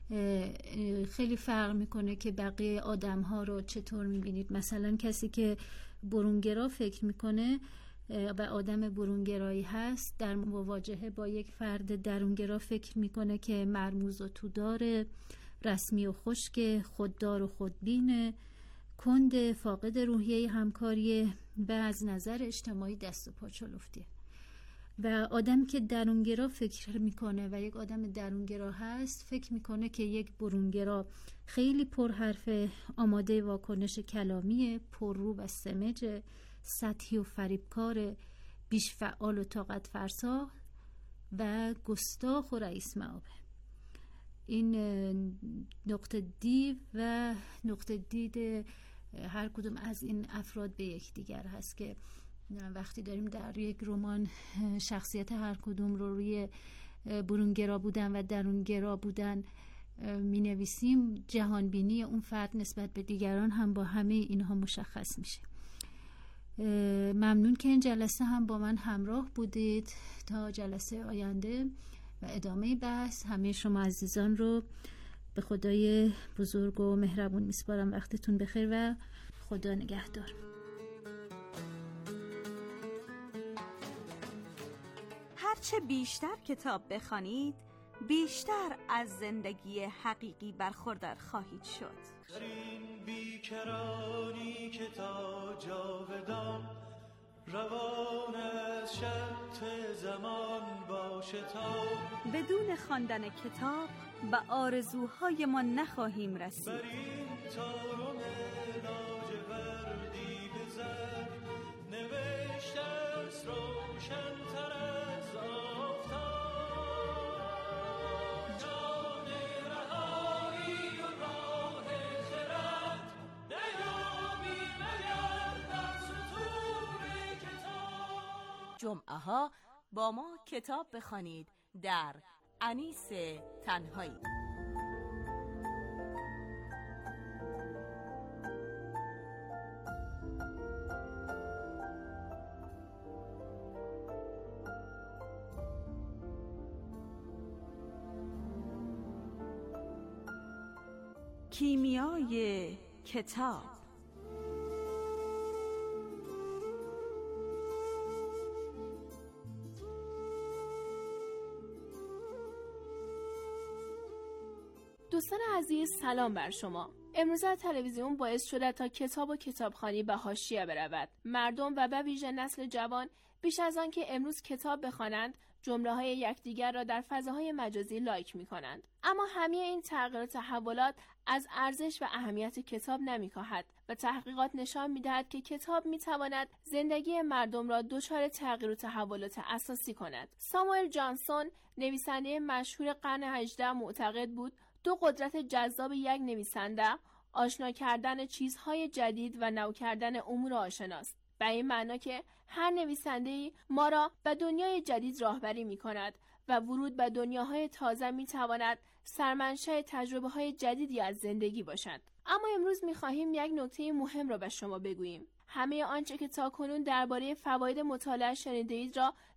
خیلی فرق میکنه که بقیه آدم‌ها رو چطور میبینید. مثلا کسی که برونگرا فکر میکنه و آدم برونگرایی هست در مواجهه با یک فرد درونگرا فکر میکنه که مرموز و تودار، رسمی و خشک، خوددار و خودبین، کند، فاقد روحیه همکاری و از نظر اجتماعی دست و پا چلفتیه. و آدم که درونگرا فکر میکنه و یک آدم درونگرا هست فکر میکنه که یک برونگرا خیلی پرحرفه، آماده واکنش کلامی، پررو و سمج، سطحی و فریبکار، بیش فعال و طاقت فرسا و گستاخ و رئیس مآبه. این نقطه دید و نقطه دید هر کدوم از این افراد به یکدیگر هست که وقتی داریم در یک رمان شخصیت هر کدوم رو روی برونگرا بودن و درونگرا بودن می نویسیم، جهانبینی اون فرد نسبت به دیگران هم با همه اینها مشخص میشه. ممنون که این جلسه هم با من همراه بودید. تا جلسه آینده و ادامه بحث همه شما عزیزان رو به خدای بزرگ و مهربون میسپارم. وقتتون بخیر و خدا نگهدار. هرچه بیشتر کتاب بخوانید بیشتر از زندگی حقیقی برخوردار خواهید شد. در این بیکرانی که تا جاودان روان از شط زمان باشه تا بدون خواندن کتاب به آرزوهای ما نخواهیم رسید. بر این تارم لاجوردی بزر نوشته است روشن‌تر از آفتاب جان رهایی و راه خرد نیابی مگر در سطور کتاب. جمعه ها با ما کتاب بخوانید در انیس تنهایی. کیمیای کتاب. دوستان عزیز سلام بر شما. امروز تلویزیون باعث شده تا کتاب و کتابخوانی به حاشیه برود. مردم و به ویژه نسل جوان بیش از آن که امروز کتاب بخوانند جمله‌های یکدیگر را در فضاهای مجازی لایک می‌کنند. اما همه این تغییر و تحولات از ارزش و اهمیت کتاب نمی‌کاهد و تحقیقات نشان می‌دهد که کتاب می‌تواند زندگی مردم را دچار تغییر و تحولات اساسی کند. ساموئل جانسون نویسنده مشهور قرن هجدهم معتقد بود دو قدرت جذاب یک نویسنده آشنا کردن چیزهای جدید و نو کردن امور آشناست. به این معنا که هر نویسنده‌ای ما را به دنیای جدید راهبری می‌کند و ورود به دنیاهای تازه می‌تواند سرمنشأ تجربه‌های جدیدی از زندگی باشد. اما امروز می‌خواهیم یک نکته مهم را به شما بگوییم. همه آنچه که تاکنون درباره فواید مطالعه شنیده‌اید را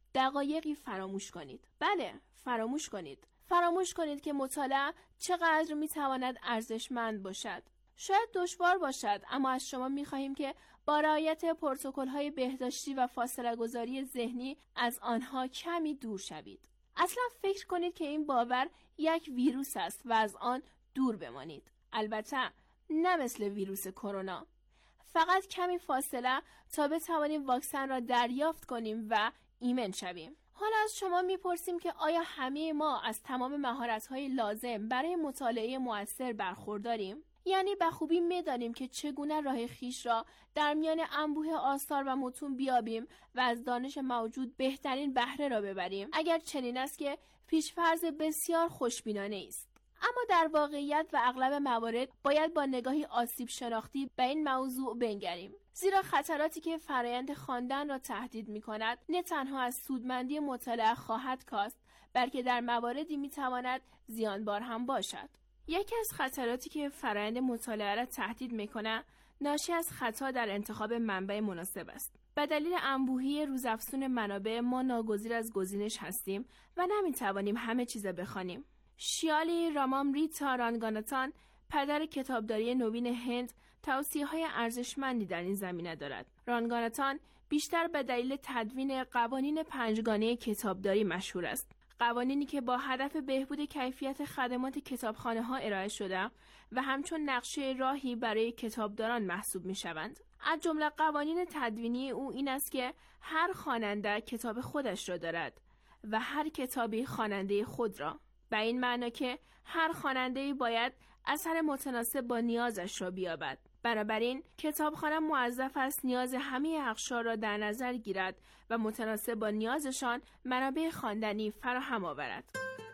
دقایقی فراموش کنید. بله، فراموش کنید. فراموش کنید که مطالعه چقدر میتواند ارزشمند باشد. شاید دشوار باشد، اما از شما میخواهیم که با رعایت پروتکل‌های بهداشتی و فاصله گذاری ذهنی از آنها کمی دور شوید. اصلا فکر کنید که این باور یک ویروس است و از آن دور بمانید. البته نه مثل ویروس کرونا. فقط کمی فاصله تا بتوانیم واکسن را دریافت کنیم و ایمن شویم. حالا از شما میپرسیم که آیا همه ما از تمام مهارت‌های لازم برای مطالعه مؤثر برخورداریم؟ یعنی به خوبی می‌دانیم که چگونه راه خیش را در میان انبوه آثار و متون بیابیم و از دانش موجود بهترین بهره را ببریم؟ اگر چنین است که پیش‌فرض بسیار خوشبینانه است. اما در واقعیت و اغلب موارد باید با نگاهی آسیب شناختی به این موضوع بنگریم، زیرا خطراتی که فرایند خواندن را تهدید می‌کند نه تنها از سودمندی مطالعه خواهد کاست، بلکه در مواردی می‌تواند زیانبار هم باشد. یکی از خطراتی که فرآیند مطالعه را تهدید می‌کند ناشی از خطا در انتخاب منبع مناسب است. به دلیل انبوهی روزافزون منابع ما ناگزیر از گزینش هستیم و نمی‌توانیم همه چیز بخوانیم. شیالی رامامریتا رانگاناتان، پدر کتابداری نوین هند، توصیه‌های ارزشمندی در این زمینه دارد. رانگاناتان بیشتر به دلیل تدوین قوانین پنجگانه کتابداری مشهور است. قوانینی که با هدف بهبود کیفیت خدمات کتابخانه‌ها ارائه شده و همچون نقشه راهی برای کتابداران محسوب می‌شوند. از جمله قوانین تدوینی او این است که هر خواننده کتاب خودش را دارد و هر کتابی خواننده خود را. به این معنی که هر خواننده‌ای باید اثر متناسب با نیازش را بیابد. بنابراین کتابخانه موظف است نیاز همه اقشار را در نظر گیرد و متناسب با نیازشان منابع خواندنی فراهم آورد.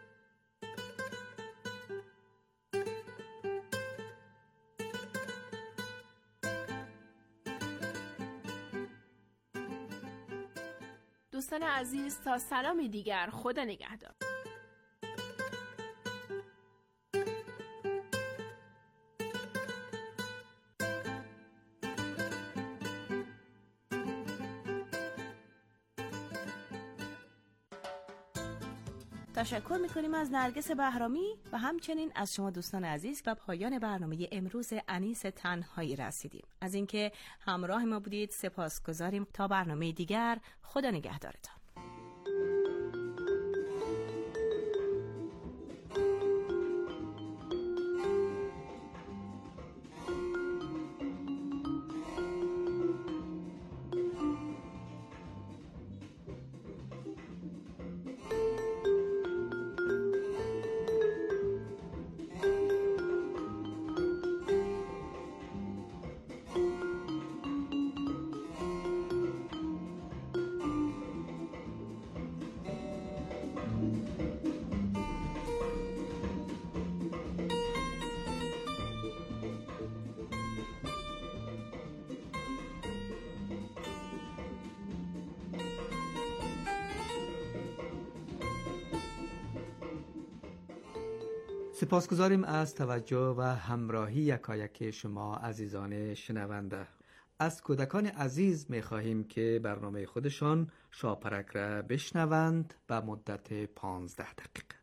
دوستان عزیز، تا سلامی دیگر، خدا نگهدار. تشکر میکنیم از نرگس بهرامی و همچنین از شما دوستان عزیز. و پایان برنامه امروز انیس تنهایی رسیدیم. از اینکه همراه ما بودید سپاسگزاریم. تا برنامه دیگر، خدا نگهدارتان. سپاسگزاریم از توجه و همراهی یکایک شما عزیزان شنونده. از کودکان عزیز می خواهیم که برنامه خودشان شاپرک را بشنوند به مدت پانزده دقیقه.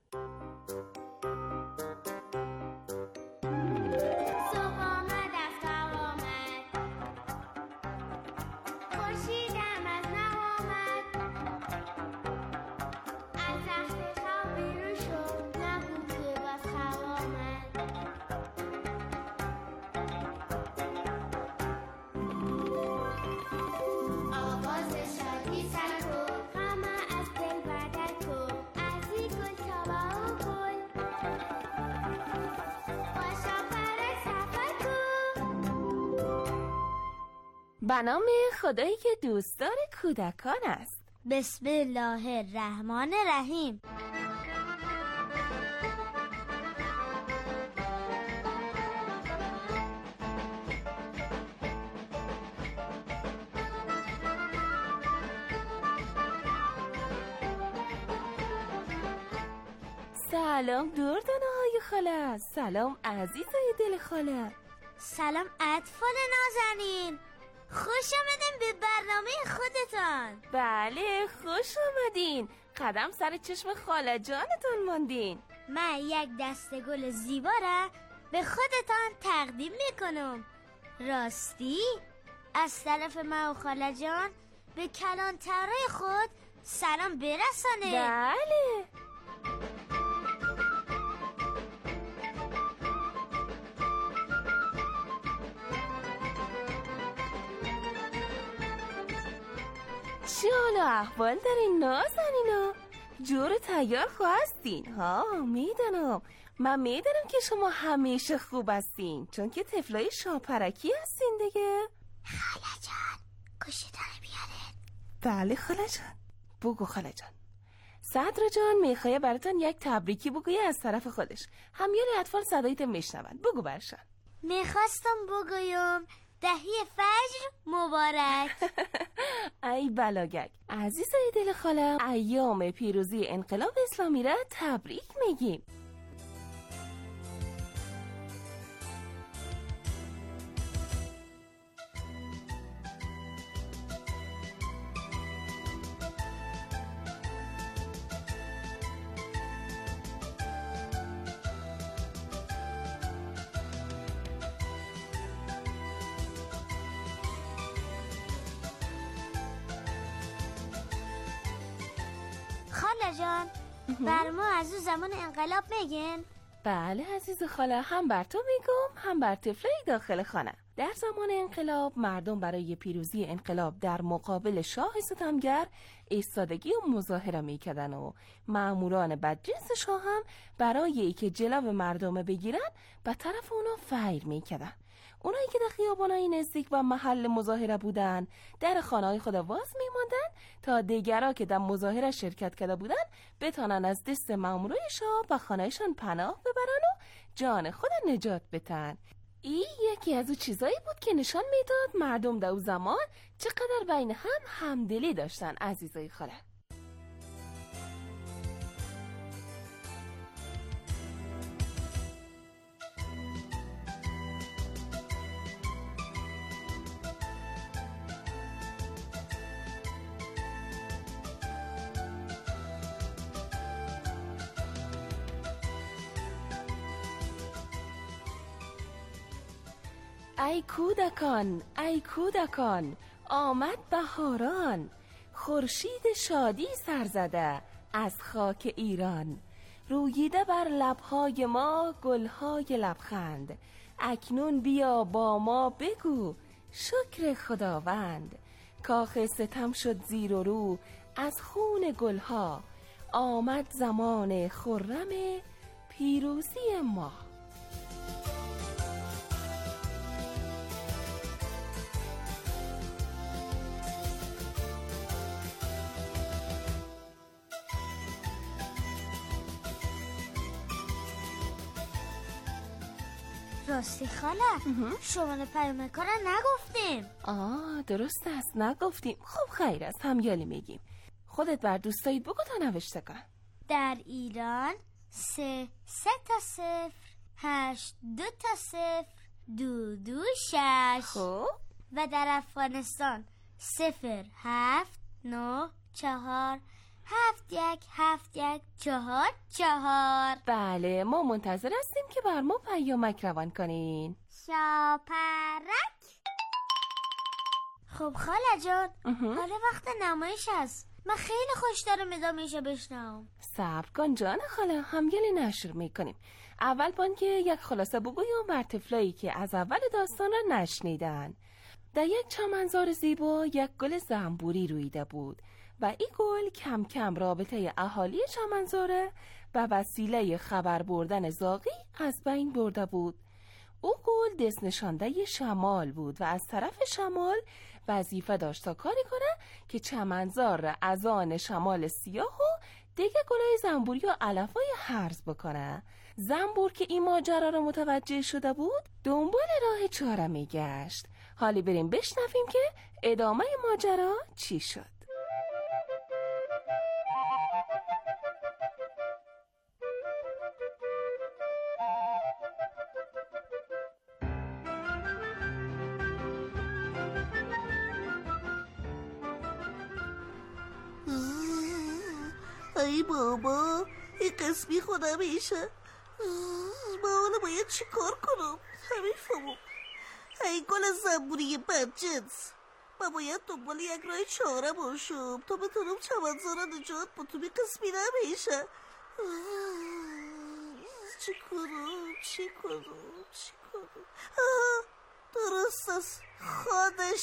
به نام خدایی که دوستدار کودکان است. بسم الله الرحمن الرحیم. سلام دردانه‌های خاله. سلام عزیزای دل خاله. سلام اطفال نازنین. خوش آمدین به برنامه خودتان. بله خوش آمدین. قدم سر چشم خاله جانتون ماندین. من یک دسته گل زیبا را به خودتان تقدیم میکنم. راستی از طرف من و خاله جان به کلانترهای خود سلام برسانه. بله. چه حال و احوال دارین نازنینا؟ جور تیار خواستین ها؟ میدونم من میدونم که شما همیشه خوب هستین، چون که طفلای شاپرکی هستین دیگه. خاله جان گوشتان بیارین. بله خاله جان. بگو خاله جان. صدر جان میخواه براتون یک تبریکی بگوی از طرف خودش. همیال اطفال صدایت میشنون. بگو برشان. میخواستم بگویم دهی فجر مبارک. ای بلاگک. عزیزای دل خالم، ایام پیروزی انقلاب اسلامی را تبریک میگیم. خاله جان بر ما از اون زمان انقلاب میگن؟ بله عزیز خاله، هم بر تو میگم هم بر طفلای داخل خانه. در زمان انقلاب مردم برای پیروزی انقلاب در مقابل شاه ستمگر ایستادگی و مظاهره میکردن و ماموران بدجنس شاه هم برای اینکه جلو مردم بگیرن به طرف اونا فیر میکردن. اونایی که در خیابانای نزدیک و محل مظاهره بودن در خانه‌های خود واز میماندن تا دیگرها که در مظاهره شرکت کرده بودن بتانن از دست مامورای شاه به خانهشان پناه ببرن و جان خود نجات بدن. این یکی از اون چیزایی بود که نشان میداد مردم در اون زمان چقدر بین هم همدلی داشتن. عزیزای خاله، ای کودکان ای کودکان آمد بهاران، خورشید شادی سر زده از خاک ایران. روییده بر لبهای ما گلهای لبخند، اکنون بیا با ما بگو شکر خداوند. کاخ ستم شد زیر و رو از خون گلها، آمد زمان خرم پیروزی ما. راستی خاله شما پیامکار نگفتیم. آه درست است نگفتیم. خب خیر است همیالی میگیم. خودت بر دوستایی بگو تا نوشته کن. در ایران سه سه تا صفر هشت دو تا صفر دو دو شش. خب و در افغانستان صفر هفت نه چهار هفت یک هفت یک چهار چهار. بله ما منتظر هستیم که بر ما پیامک روان کنین. شاپرک. خب خاله جان حالا وقت نمایش هست. من خیلی خوش دارم ادامه‌شو بشنوم. صبر کن جان خاله، همیالی نشر میکنیم. اول بان که یک خلاصه بگویم بر طفلایی که از اول داستان را نشنیدن. در یک چمنزار زیبا یک گل زنبوری رویده بود و این گل کم کم رابطه اهالی چمنزاره به وسیله خبر بردن زاغی از بین برده بود. او گل دست نشانده شمال بود و از طرف شمال وظیفه داشت تا کاری کنه که چمنزار را از آن شمال سیاه و دیگه گلای زنبوری و علفای هرز بکنه. زنبور که این ماجرا را متوجه شده بود دنبال راه چاره میگشت. حالی بریم بشنویم که ادامه ماجرا چی شد. ای بابا این قسمی خودم میشه. من حالا باید چی کار کنم؟ حریفمو ای گل زنبوری بدجنس، من باید دنبال یک راه چاره باشم تا بتونم چمنزارا نجات با تو بی قسمی نمیشه. چی کنم چی کنم چی کنم؟ درست است، خودش